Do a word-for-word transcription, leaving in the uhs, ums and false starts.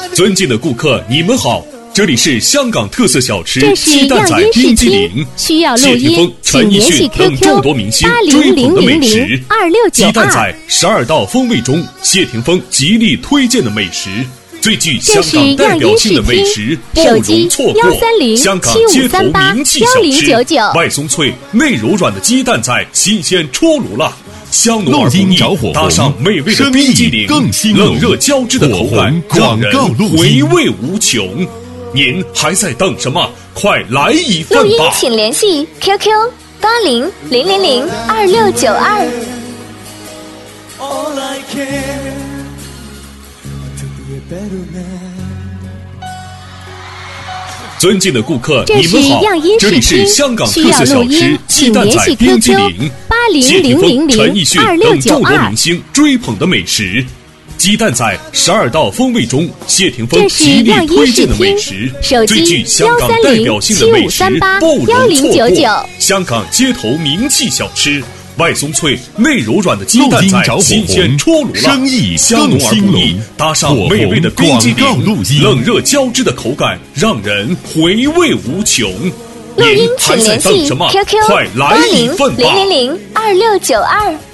尊敬的顾客，你们好，这里是香港特色小吃这是鸡蛋仔冰激凌， 需要录谢霆锋、 音，请陈奕联系迅等 Q 众 Q 多明星八追零零捧的美零食零。二六九鸡蛋二。 仔十二道风味中，谢霆锋极力推荐的美食。最具香港代表性的美食，不容错过。香港街头名气小吃，外松脆、内柔软的鸡蛋仔，新鲜出炉了。香浓而不腻，搭上美味的冰激凌，冷热交织的口感，让人回味无穷。您还在等什么？快来一份吧！ 录音请联系 Q Q 八零零零零二六九二。 尊敬的顾客， 这是你们好， 样音这里是视听， 香港需特色小吃要录音， 鸡蛋仔请联系冰激 Q Q 凌， 八谢霆锋、 零零零陈奕迅零二六等众多九二明。星追捧的美食。鸡蛋仔十二道风味中，谢霆锋这是极力样音推荐的视听美食， 手机最具香港代表性的美食，不容错过。香港街头名气小吃，外松脆、内柔软的鸡蛋仔，新鲜出炉了， 生意香浓而不腻，搭上美味的冰激凌，冷热交织的口感，让人回味无穷。 录音您还在请联系等什么？ Q Q 快八来一零份吧！ 零零零二六九二。